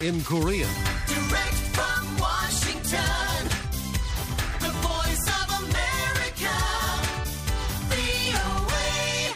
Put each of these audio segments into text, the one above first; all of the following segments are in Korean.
in Korean. Direct from Washington, the voice of America, VOA.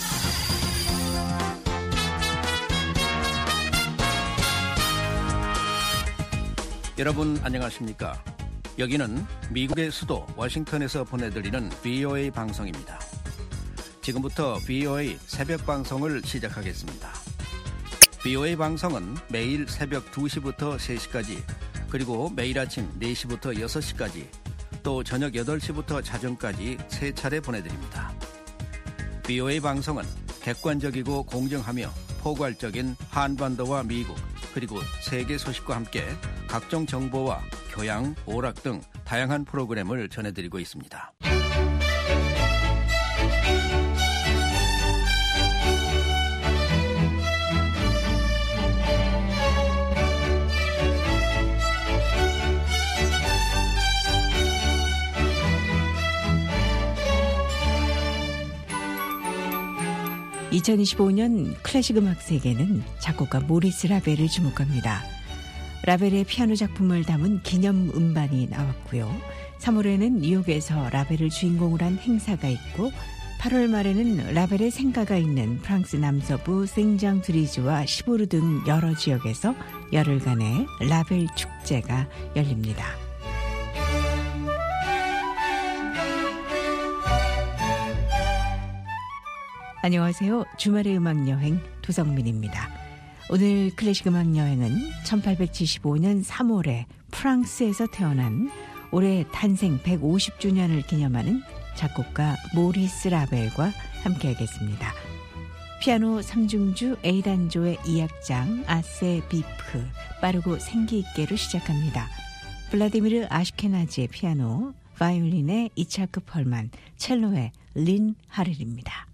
여러분 안녕하십니까? 여기는 미국의 수도 워싱턴에서 보내드리는 VOA 방송입니다. 지금부터 VOA 새벽 방송을 시작하겠습니다. VOA 방송은 매일 새벽 2시부터 3시까지, 그리고 매일 아침 4시부터 6시까지, 또 저녁 8시부터 자정까지 3차례 보내드립니다. VOA 방송은 객관적이고 공정하며 포괄적인 한반도와 미국, 그리고 세계 소식과 함께 각종 정보와 교양, 오락 등 다양한 프로그램을 전해드리고 있습니다. (2025년) 클래식 음악 세계는 작곡가 모리스 라벨을 주목합니다. 라벨의 피아노 작품을 담은 기념 음반이 나왔고요. 3월에는 뉴욕에서 라벨을 주인공으로 한 행사가 있고, 8월 말에는 라벨의 생가가 있는 프랑스 남서부 생장드리즈와 시보르 등 여러 지역에서 열흘간의 라벨 축제가 열립니다. 안녕하세요. 주말의 음악여행 도성민입니다. 오늘 클래식 음악여행은 1875년 3월에 프랑스에서 태어난 올해 탄생 150주년을 기념하는 작곡가 모리스 라벨과 함께하겠습니다. 피아노 3중주 A단조의 2악장 아세 비프, 빠르고 생기있게로 시작합니다. 블라디미르 아슈케나지의 피아노, 바이올린의 이차크 펄만, 첼로의 린 하렐입니다.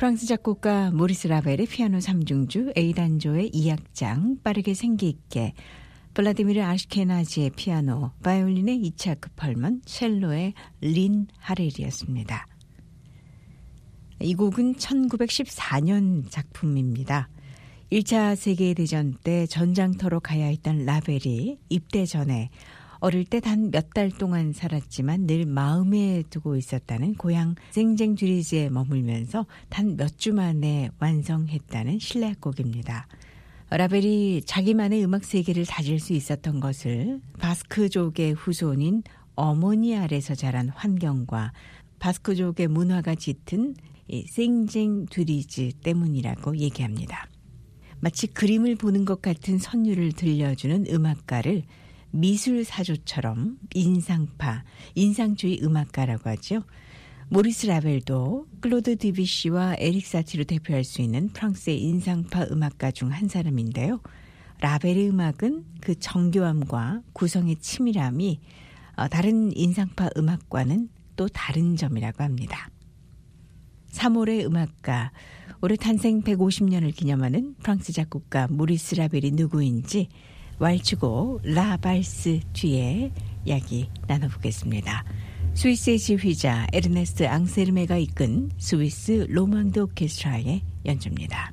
프랑스 작곡가 모리스 라벨의 피아노 3중주, A단조의 2악장 빠르게 생기 있게, 블라디미르 아시케나지의 피아노, 바이올린의 2차 급헐먼, 첼로의 린 하렐이었습니다. 이 곡은 1914년 작품입니다. 1차 세계대전 때 전장터로 가야 했던 라벨이 입대 전에 어릴 때 단 몇 달 동안 살았지만 늘 마음에 두고 있었다는 고향 생쟁주리즈에 머물면서 단 몇 주 만에 완성했다는 신뢰곡입니다. 라벨이 자기만의 음악 세계를 다질 수 있었던 것을 바스크족의 후손인 어머니 아래서 자란 환경과 바스크족의 문화가 짙은 생쟁주리즈 때문이라고 얘기합니다. 마치 그림을 보는 것 같은 선율을 들려주는 음악가를 미술사조처럼 인상주의 음악가라고 하죠. 모리스 라벨도 클로드 드뷔시와 에릭 사티로 대표할 수 있는 프랑스의 인상파 음악가 중 한 사람인데요. 라벨의 음악은 그 정교함과 구성의 치밀함이 다른 인상파 음악과는 또 다른 점이라고 합니다. 3월의 음악가, 올해 탄생 150년을 기념하는 프랑스 작곡가 모리스 라벨이 누구인지 왈츠곡 라 발스 뒤에 이야기 나눠보겠습니다. 스위스의 지휘자 에르네스트 앙세르메가 이끈 스위스 로망드 오케스트라의 연주입니다.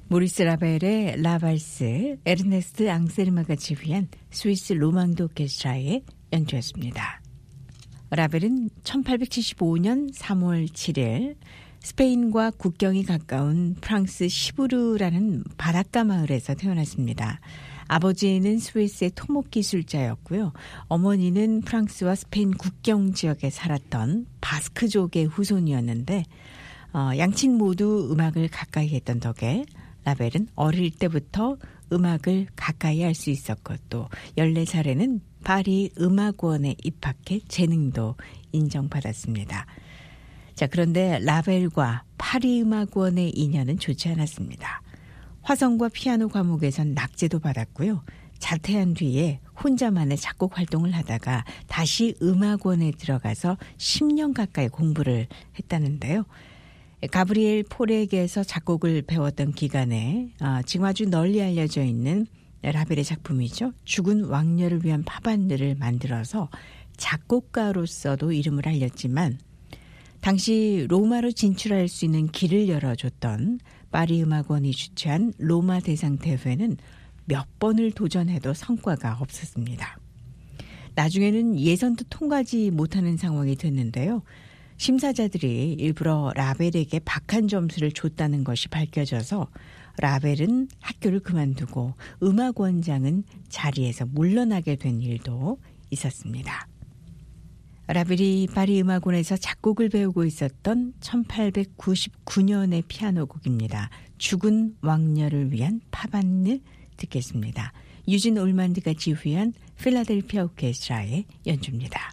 모리스 라벨의 라발스, 에르네스트 앙세르마가 지휘한 스위스 로망드 오케스트라의 연주였습니다. 라벨은 1875년 3월 7일 스페인과 국경이 가까운 프랑스 시부르라는 바닷가 마을에서 태어났습니다. 아버지는 스위스의 토목 기술자였고요. 어머니는 프랑스와 스페인 국경 지역에 살았던 바스크족의 후손이었는데 양친 모두 음악을 가까이 했던 덕에 라벨은 어릴 때부터 음악을 가까이 할 수 있었고 또 14살에는 파리 음악원에 입학해 재능도 인정받았습니다. 자, 그런데 라벨과 파리 음악원의 인연은 좋지 않았습니다. 화성과 피아노 과목에선 낙제도 받았고요. 자퇴한 뒤에 혼자만의 작곡 활동을 하다가 다시 음악원에 들어가서 10년 가까이 공부를 했다는데요. 가브리엘 폴에게서 작곡을 배웠던 기간에 지금 아주 널리 알려져 있는 라벨의 작품이죠. 죽은 왕녀를 위한 파반느를 만들어서 작곡가로서도 이름을 알렸지만 당시 로마로 진출할 수 있는 길을 열어줬던 파리 음악원이 주최한 로마 대상 대회는 몇 번을 도전해도 성과가 없었습니다. 나중에는 예선도 통과하지 못하는 상황이 됐는데요. 심사자들이 일부러 라벨에게 박한 점수를 줬다는 것이 밝혀져서 라벨은 학교를 그만두고 음악원장은 자리에서 물러나게 된 일도 있었습니다. 라벨이 파리 음악원에서 작곡을 배우고 있었던 1899년의 피아노곡입니다. 죽은 왕녀를 위한 파반느 듣겠습니다. 유진 올만드가 지휘한 필라델피아 오케스트라의 연주입니다.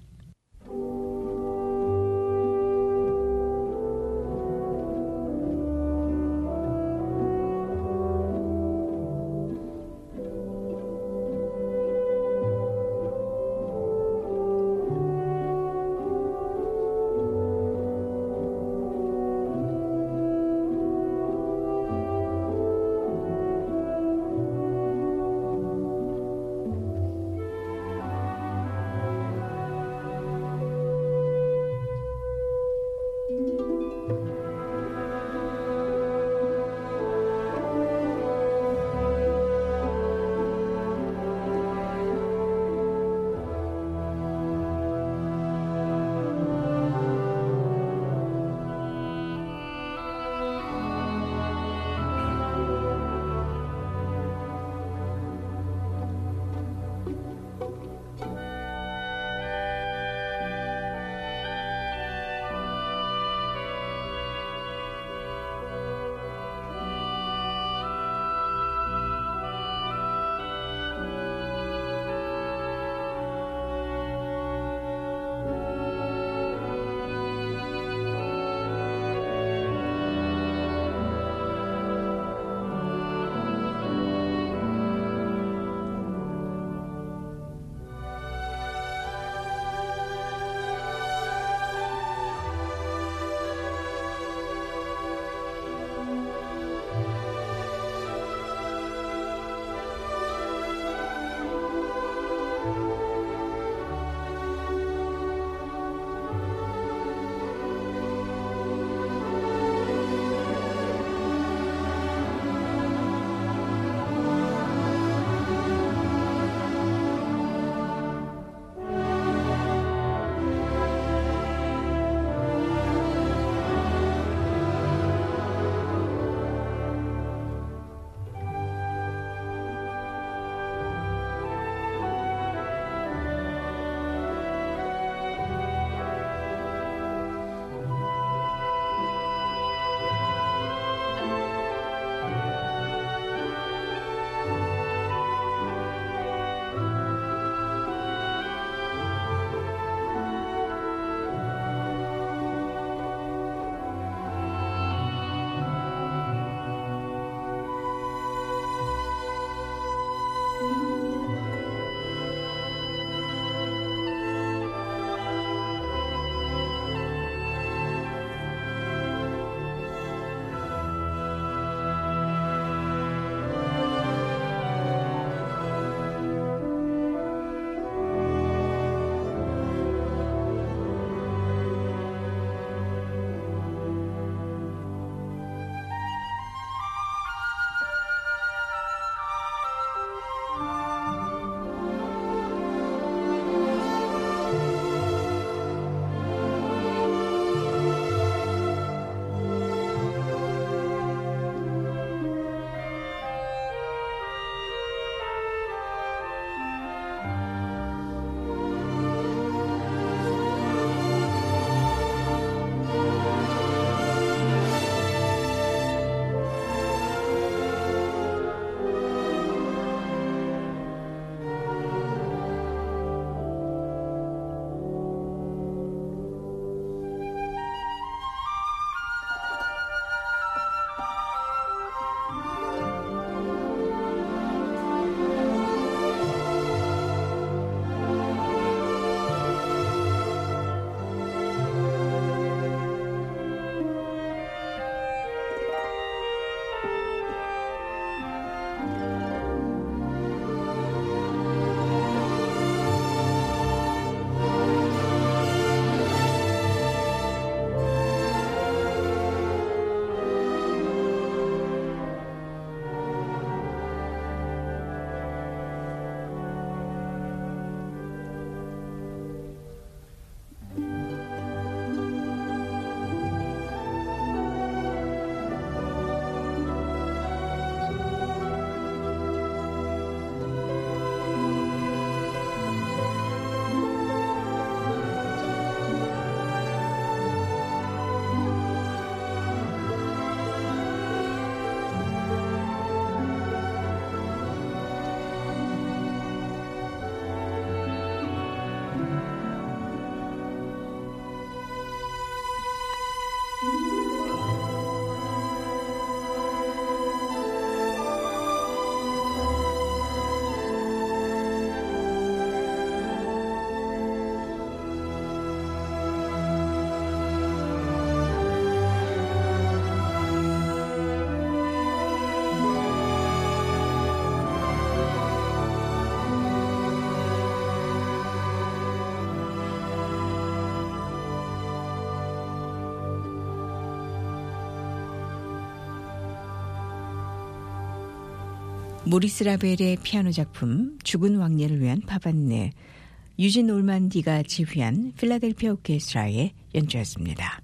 모리스 라벨의 피아노 작품 죽은 왕녀를 위한 파반느, 유진 올만디가 지휘한 필라델피아 오케스트라의 연주였습니다.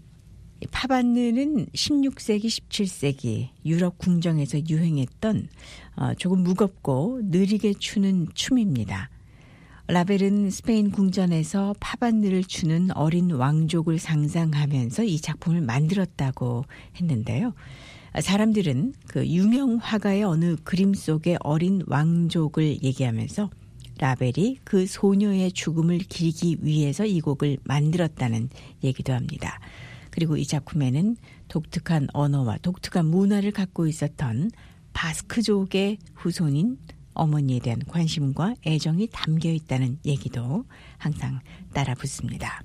파반느는 16세기, 17세기 유럽 궁정에서 유행했던 조금 무겁고 느리게 추는 춤입니다. 라벨은 스페인 궁전에서 파반느를 추는 어린 왕족을 상상하면서 이 작품을 만들었다고 했는데요. 사람들은 그 유명 화가의 어느 그림 속의 어린 왕족을 얘기하면서 라벨이 그 소녀의 죽음을 기리기 위해서 이 곡을 만들었다는 얘기도 합니다. 그리고 이 작품에는 독특한 언어와 독특한 문화를 갖고 있었던 바스크족의 후손인 어머니에 대한 관심과 애정이 담겨 있다는 얘기도 항상 따라 붙습니다.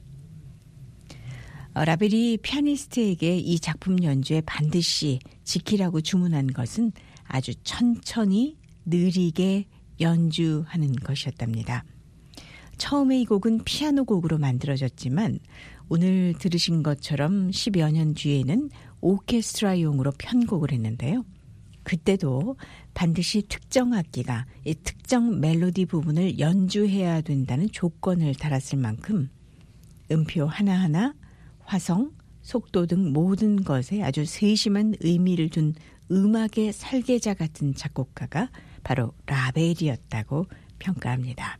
라벨이 피아니스트에게 이 작품 연주에 반드시 지키라고 주문한 것은 아주 천천히 느리게 연주하는 것이었답니다. 처음에 이 곡은 피아노 곡으로 만들어졌지만 오늘 들으신 것처럼 10여 년 뒤에는 오케스트라용으로 편곡을 했는데요. 그때도 반드시 특정 악기가 이 특정 멜로디 부분을 연주해야 된다는 조건을 달았을 만큼 음표 하나하나, 화성, 속도 등 모든 것에 아주 세심한 의미를 둔 음악의 설계자 같은 작곡가가 바로 라벨이었다고 평가합니다.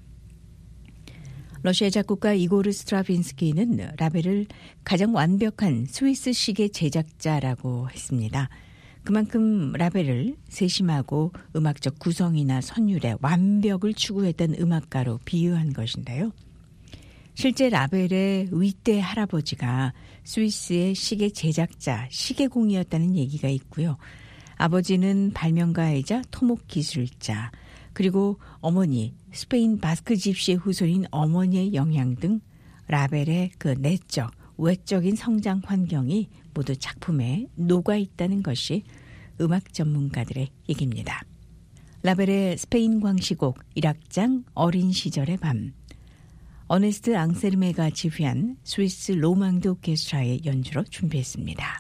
러시아 작곡가 이고르 스트라빈스키는 라벨을 가장 완벽한 스위스식의 제작자라고 했습니다. 그만큼 라벨을 세심하고 음악적 구성이나 선율의 완벽을 추구했던 음악가로 비유한 것인데요. 실제 라벨의 윗대 할아버지가 스위스의 시계 제작자, 시계공이었다는 얘기가 있고요. 아버지는 발명가이자 토목 기술자, 그리고 어머니, 스페인 바스크 집시의 후손인 어머니의 영향 등 라벨의 그 내적, 외적인 성장 환경이 모두 작품에 녹아 있다는 것이 음악 전문가들의 얘기입니다. 라벨의 스페인 광시곡 1악장 어린 시절의 밤, 어네스트 앙세르메가 지휘한 스위스 로망드 오케스트라의 연주로 준비했습니다.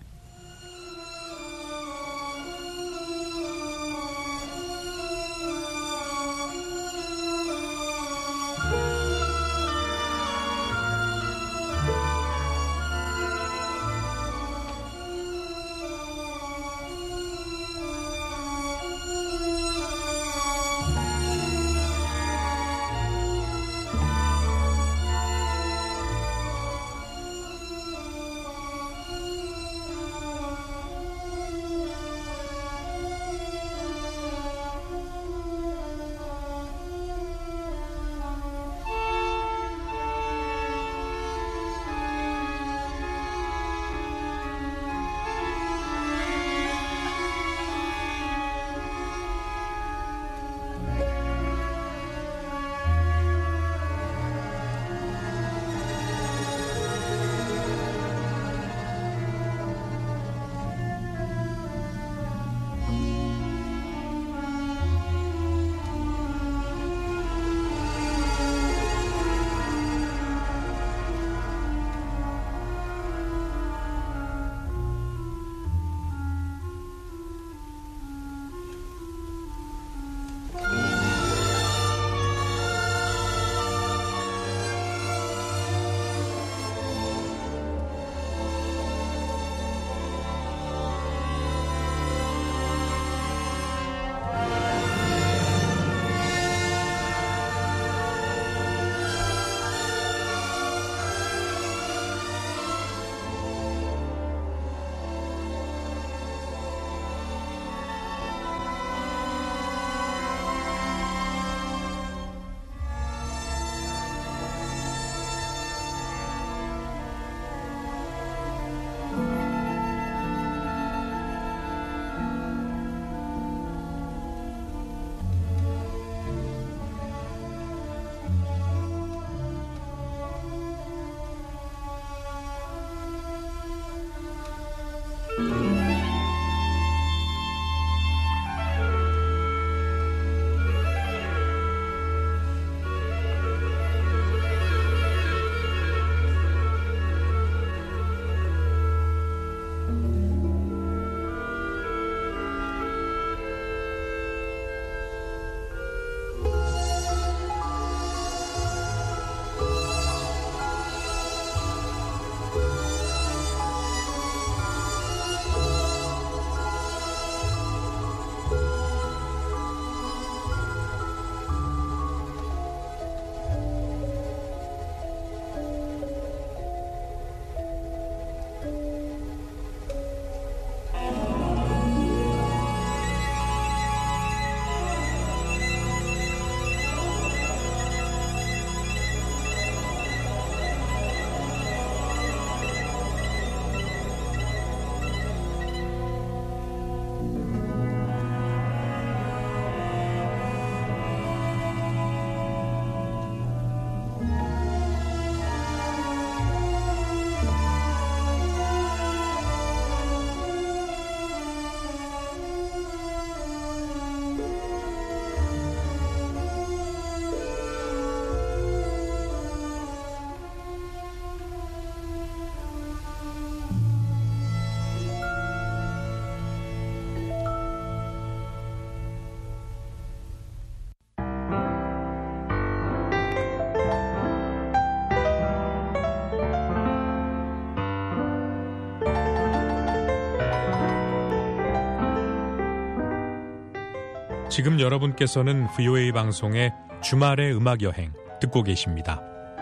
지금 여러분께서는 VOA 방송의 주말의 음악 여행 듣고 계십니다.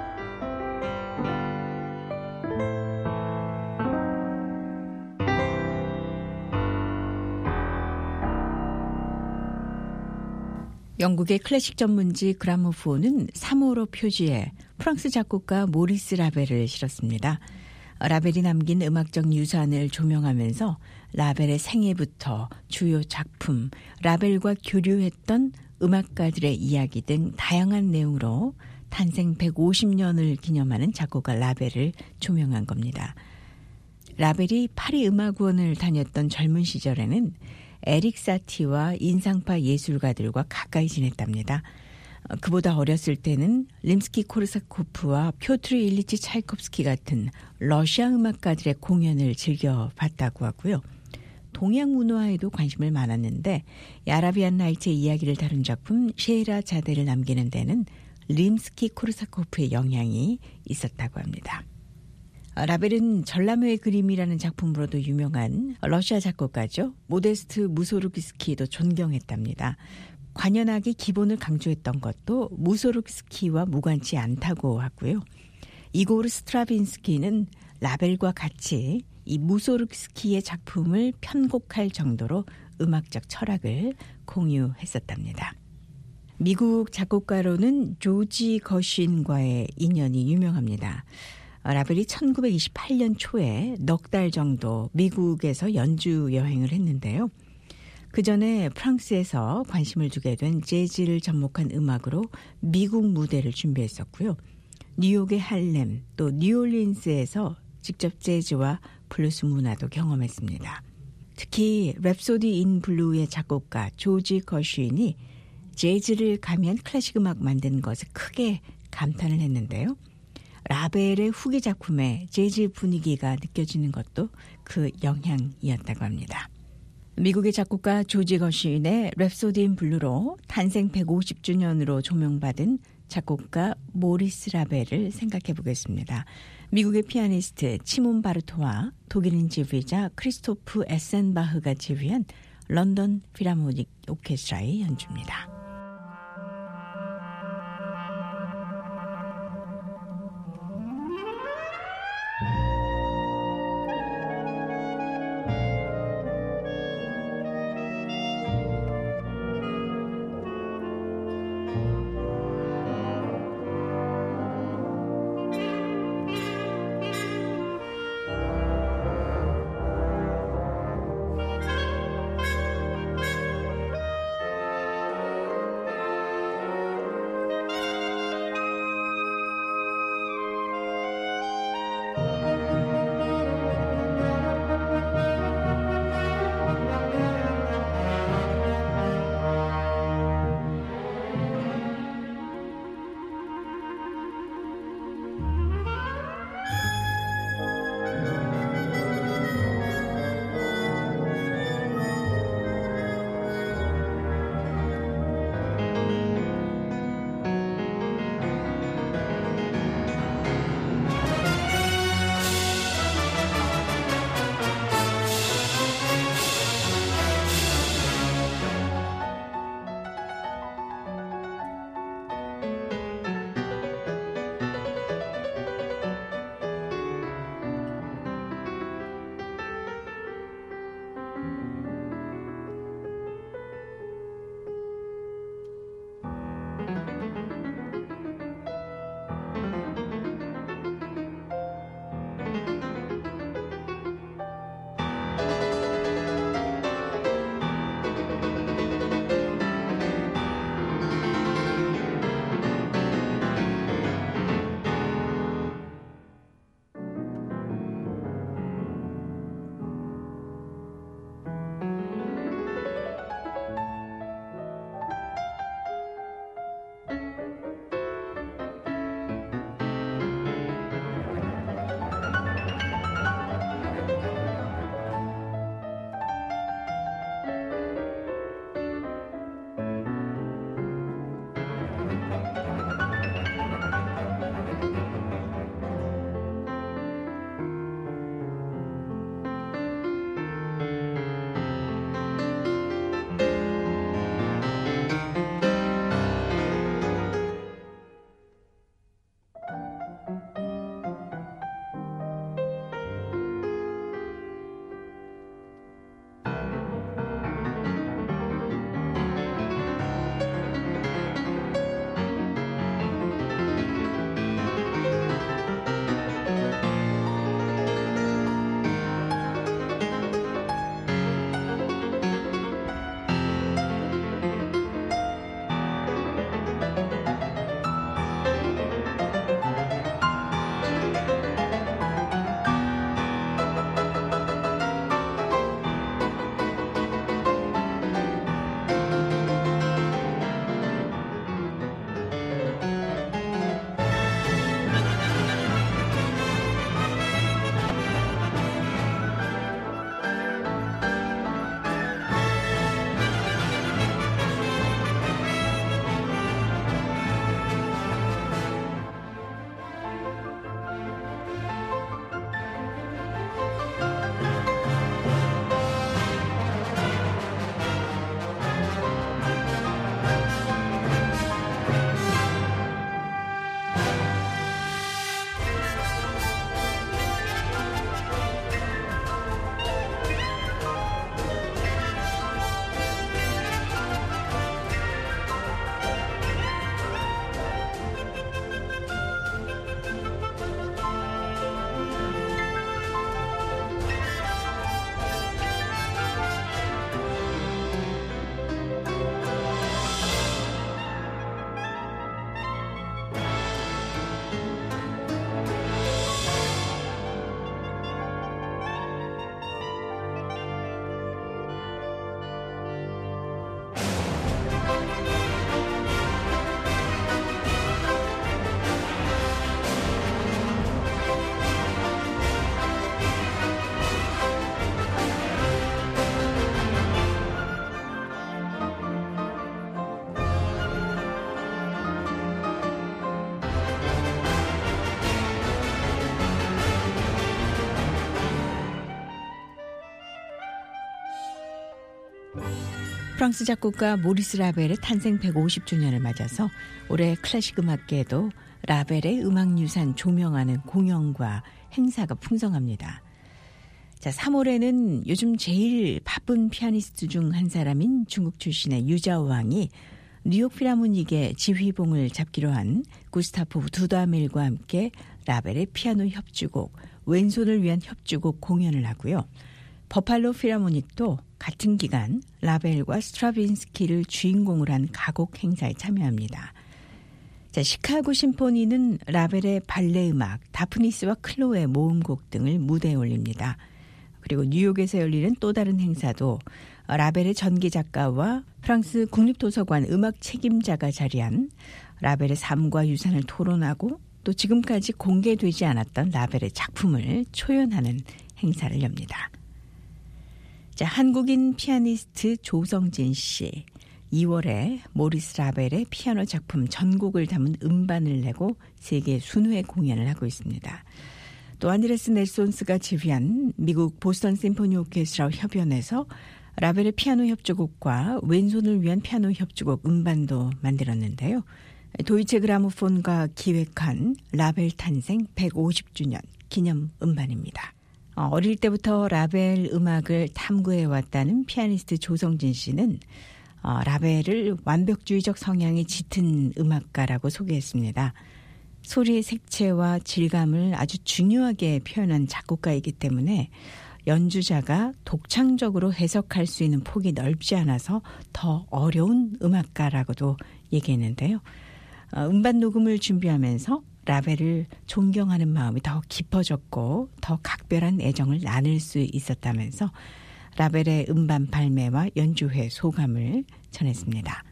영국의 클래식 전문지 그라모폰은 3호로 표지에 프랑스 작곡가 모리스 라벨을 실었습니다. 라벨이 남긴 음악적 유산을 조명하면서 라벨의 생애부터 주요 작품, 라벨과 교류했던 음악가들의 이야기 등 다양한 내용으로 탄생 150년을 기념하는 작곡가 라벨을 조명한 겁니다. 라벨이 파리 음악원을 다녔던 젊은 시절에는 에릭 사티와 인상파 예술가들과 가까이 지냈답니다. 그보다 어렸을 때는 림스키-코르사코프와 표트르 일리치 차이콥스키 같은 러시아 음악가들의 공연을 즐겨봤다고 하고요. 동양 문화에도 관심을 많았는데 아라비안 나이트의 이야기를 다룬 작품 셰헤라자데를 남기는 데는 림스키-코르사코프의 영향이 있었다고 합니다. 라벨은 전람회의 그림이라는 작품으로도 유명한 러시아 작곡가죠. 모데스트 무소르기스키도 존경했답니다. 관현악의 기본을 강조했던 것도 무소르기스키와 무관치 않다고 하고요. 이고르 스트라빈스키는 라벨과 같이 이 무소르기스키의 작품을 편곡할 정도로 음악적 철학을 공유했었답니다. 미국 작곡가로는 조지 거신과의 인연이 유명합니다. 라벨이 1928년 초에 넉 달 정도 미국에서 연주 여행을 했는데요. 그 전에 프랑스에서 관심을 두게 된 재즈를 접목한 음악으로 미국 무대를 준비했었고요. 뉴욕의 할렘 또 뉴올리언스에서 직접 재즈와 블루스 문화도 경험했습니다. 특히 랩소디 인 블루의 작곡가 조지 거쉬인이 재즈를 가미한 클래식 음악 만든 것에 크게 감탄을 했는데요. 라벨의 후기 작품에 재즈 분위기가 느껴지는 것도 그 영향이었다고 합니다. 미국의 작곡가 조지 거쉬인의 랩소디 인 블루로 탄생 150주년으로 조명받은 작곡가 모리스 라벨을 생각해 보겠습니다. 미국의 피아니스트 치몬 바르토와 독일인 지휘자 크리스토프 에센바흐가 지휘한 런던 필하모닉 오케스트라의 연주입니다. 프랑스 작곡가 모리스 라벨의 탄생 150주년을 맞아서 올해 클래식 음악계에도 라벨의 음악유산 조명하는 공연과 행사가 풍성합니다. 자, 3월에는 요즘 제일 바쁜 피아니스트 중 한 사람인 중국 출신의 유자오왕이 뉴욕 필하모닉의 지휘봉을 잡기로 한 구스타프 두다밀과 함께 라벨의 피아노 협주곡, 왼손을 위한 협주곡 공연을 하고요. 버팔로 필하모닉도 같은 기간 라벨과 스트라빈스키를 주인공으로 한 가곡 행사에 참여합니다. 자, 시카고 심포니는 라벨의 발레 음악, 다프니스와 클로의 모음곡 등을 무대에 올립니다. 그리고 뉴욕에서 열리는 또 다른 행사도 라벨의 전기 작가와 프랑스 국립도서관 음악 책임자가 자리한 라벨의 삶과 유산을 토론하고 또 지금까지 공개되지 않았던 라벨의 작품을 초연하는 행사를 엽니다. 자, 한국인 피아니스트 조성진 씨 2월에 모리스 라벨의 피아노 작품 전곡을 담은 음반을 내고 세계 순회 공연을 하고 있습니다. 또 안드레스 넬손스가 지휘한 미국 보스턴 심포니 오케스트라 협연해서 라벨의 피아노 협주곡과 왼손을 위한 피아노 협주곡 음반도 만들었는데요. 도이체 그라모폰과 기획한 라벨 탄생 150주년 기념 음반입니다. 어릴 때부터 라벨 음악을 탐구해왔다는 피아니스트 조성진 씨는 라벨을 완벽주의적 성향이 짙은 음악가라고 소개했습니다. 소리의 색채와 질감을 아주 중요하게 표현한 작곡가이기 때문에 연주자가 독창적으로 해석할 수 있는 폭이 넓지 않아서 더 어려운 음악가라고도 얘기했는데요. 음반 녹음을 준비하면서 라벨을 존경하는 마음이 더 깊어졌고 더 각별한 애정을 나눌 수 있었다면서 라벨의 음반 발매와 연주회 소감을 전했습니다.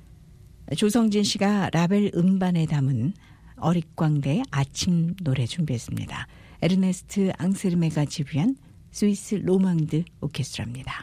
조성진 씨가 라벨 음반에 담은 어릿광대의 아침 노래 준비했습니다. 에르네스트 앙세르메가 지휘한 스위스 로망드 오케스트라입니다.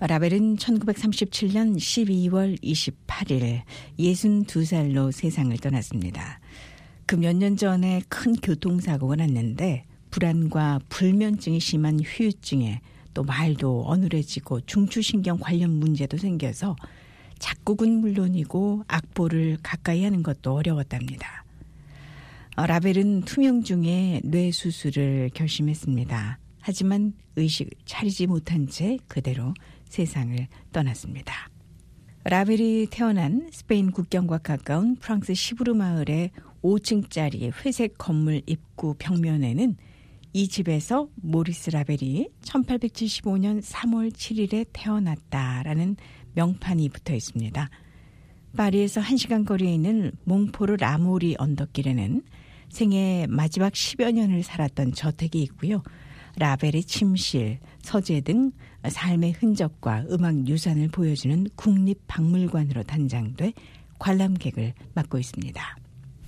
라벨은 1937년 12월 28일 62살로 세상을 떠났습니다. 그 몇 년 전에 큰 교통사고가 났는데 불안과 불면증이 심한 후유증에 또 말도 어눌해지고 중추신경 관련 문제도 생겨서 작곡은 물론이고 악보를 가까이 하는 것도 어려웠답니다. 라벨은 투명 중에 뇌 수술을 결심했습니다. 하지만 의식 차리지 못한 채 그대로 세상을 떠났습니다. 라벨이 태어난 스페인 국경과 가까운 프랑스 시부르 마을의 5층짜리 회색 건물 입구 벽면에는 이 집에서 모리스 라벨이 1875년 3월 7일에 태어났다라는 명판이 붙어 있습니다. 파리에서 1시간 거리에 있는 몽포르 라모리 언덕길에는 생애 마지막 10여 년을 살았던 저택이 있고요. 라벨의 침실, 서재 등 삶의 흔적과 음악 유산을 보여주는 국립박물관으로 단장돼 관람객을 맡고 있습니다.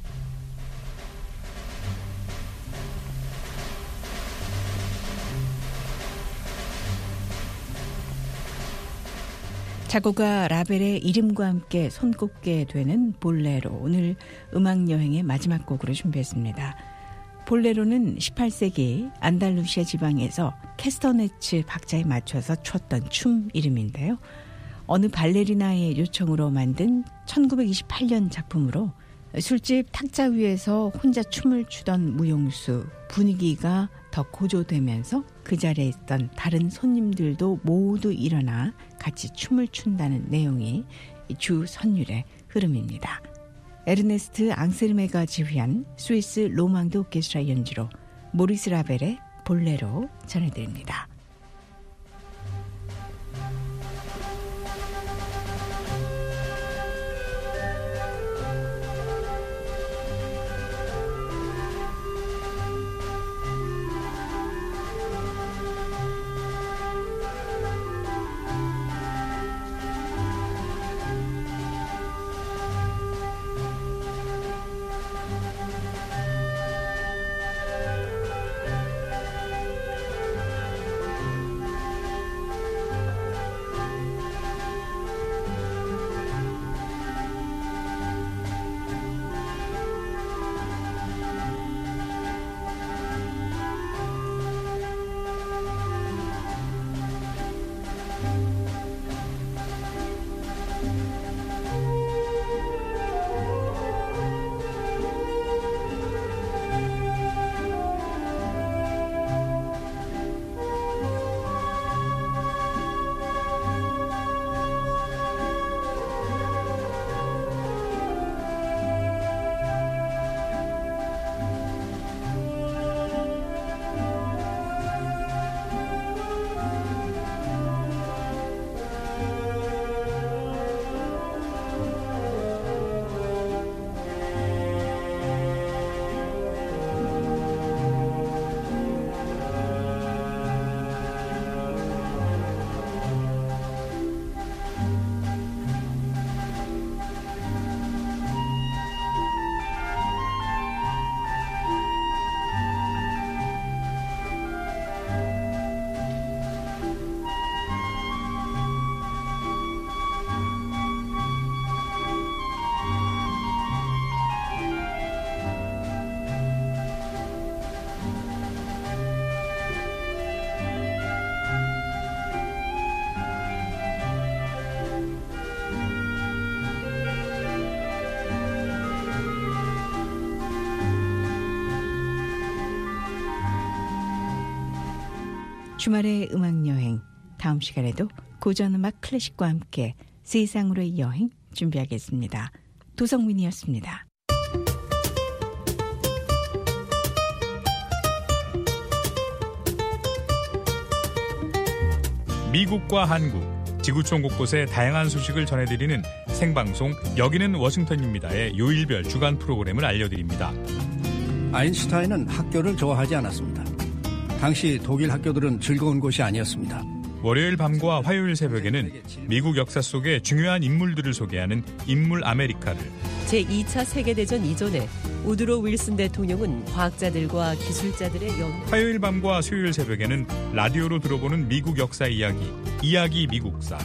작곡가 라벨의 이름과 함께 손꼽게 되는 볼레로, 오늘 음악여행의 마지막 곡으로 준비했습니다. 볼레로는 18세기 안달루시아 지방에서 캐스터네츠 박자에 맞춰서 췄던 춤 이름인데요. 어느 발레리나의 요청으로 만든 1928년 작품으로 술집 탁자 위에서 혼자 춤을 추던 무용수, 분위기가 더 고조되면서 그 자리에 있던 다른 손님들도 모두 일어나 같이 춤을 춘다는 내용이 주 선율의 흐름입니다. 에르네스트 앙셀메가 지휘한 스위스 로망드 오케스트라 연주로 모리스 라벨의 볼레로 전해드립니다. 주말의 음악여행, 다음 시간에도 고전음악 클래식과 함께 세상으로의 여행 준비하겠습니다. 도성민이었습니다. 미국과 한국, 지구촌 곳곳의 다양한 소식을 전해드리는 생방송 여기는 워싱턴입니다의 요일별 주간 프로그램을 알려드립니다. 아인슈타인은 학교를 좋아하지 않았습니다. 당시 독일 학교들은 즐거운 곳이 아니었습니다. 월요일 밤과 화요일 새벽에는 미국 역사 속의 중요한 인물들을 소개하는 인물 아메리카를, 제2차 세계대전 이전에 우드로 윌슨 대통령은 과학자들과 기술자들의 화요일 밤과 수요일 새벽에는 라디오로 들어보는 미국 역사 이야기 미국사.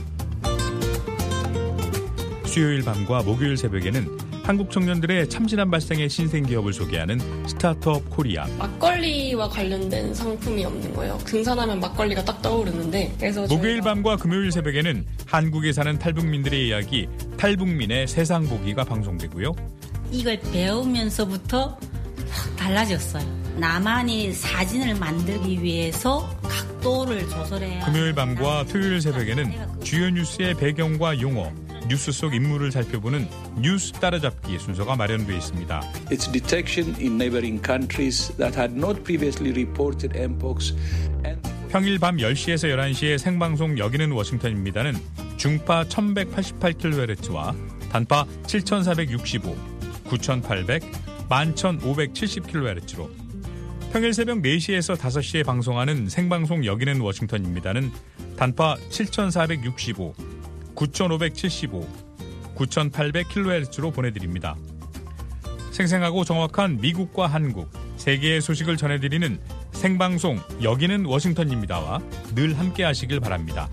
수요일 밤과 목요일 새벽에는 한국 청년들의 참신한 발상의 신생기업을 소개하는 스타트업 코리아. 막걸리와 관련된 상품이 없는 거예요. 등산하면 막걸리가 딱 떠오르는데. 그래서 목요일 밤과 금요일 새벽에는 한국에 사는 탈북민들의 이야기, 탈북민의 세상 보기가 방송되고요. 이걸 배우면서부터 확 달라졌어요. 나만이 사진을 만들기 위해서 각도를 조절해야. 금요일 밤과 토요일 새벽에는 주요 뉴스의 배경과 용어, 뉴스 속 인물을 살펴보는 뉴스 따라잡기 순서가 마련되어 있습니다. Its detection in neighboring countries that had not previously reported mpox. 평일 밤 10시에서 11시에 생방송 여기는 워싱턴입니다는 중파 1188kHz와 단파 7465, 9800, 11570kHz로 평일 새벽 4시에서 5시에 방송하는 생방송 여기는 워싱턴입니다는 단파 7465, 9575, 9800kHz로 보내드립니다. 생생하고 정확한 미국과 한국, 세계의 소식을 전해드리는 생방송 여기는 워싱턴입니다와 늘 함께 하시길 바랍니다.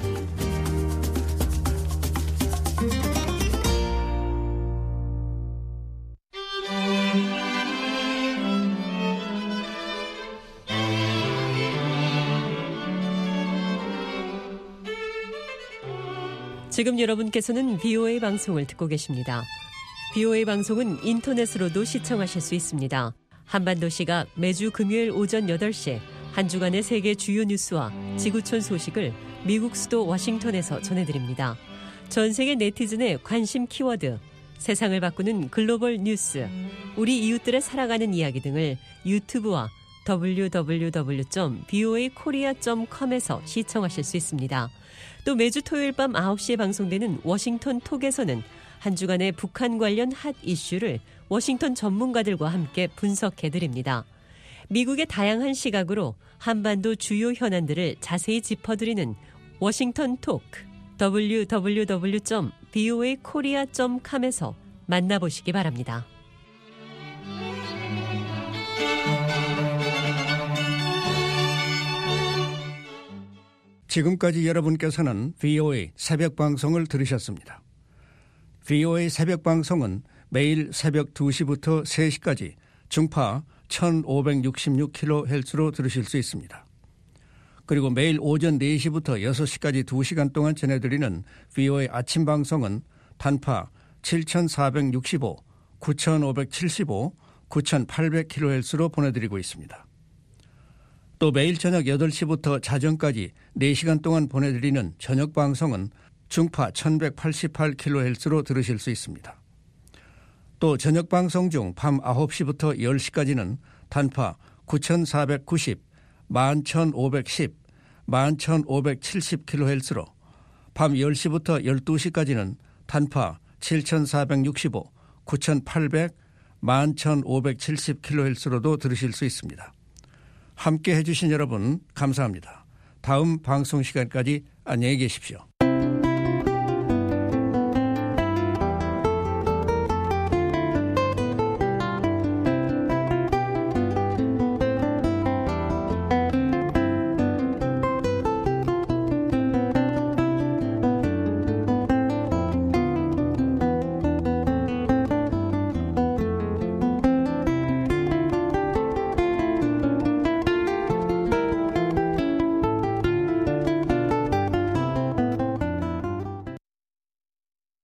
지금 여러분께서는 VOA 방송을 듣고 계십니다. VOA 방송은 인터넷으로도 시청하실 수 있습니다. 한반도 시각 매주 금요일 오전 8시 한 주간의 세계 주요 뉴스와 지구촌 소식을 미국 수도 워싱턴에서 전해드립니다. 전 세계 네티즌의 관심 키워드, 세상을 바꾸는 글로벌 뉴스, 우리 이웃들의 살아가는 이야기 등을 유튜브와 www.voakorea.com에서 시청하실 수 있습니다. 또 매주 토요일 밤 9시에 방송되는 워싱턴 톡에서는 한 주간의 북한 관련 핫 이슈를 워싱턴 전문가들과 함께 분석해드립니다. 미국의 다양한 시각으로 한반도 주요 현안들을 자세히 짚어드리는 워싱턴 톡, www.voakorea.com에서 만나보시기 바랍니다. 지금까지 여러분께서는 VOA 새벽 방송을 들으셨습니다. VOA 새벽 방송은 매일 새벽 2시부터 3시까지 중파 1566kHz로 들으실 수 있습니다. 그리고 매일 오전 4시부터 6시까지 2시간 동안 전해드리는 VOA 아침 방송은 단파 7465, 9575, 9800kHz로 보내드리고 있습니다. 또 매일 저녁 8시부터 자정까지 4시간 동안 보내드리는 저녁 방송은 중파 1188kHz로 들으실 수 있습니다. 또 저녁 방송 중 밤 9시부터 10시까지는 단파 9490, 11510, 11570kHz로 밤 10시부터 12시까지는 단파 7465, 9800, 11570kHz로도 들으실 수 있습니다. 함께 해주신 여러분 감사합니다. 다음 방송 시간까지 안녕히 계십시오.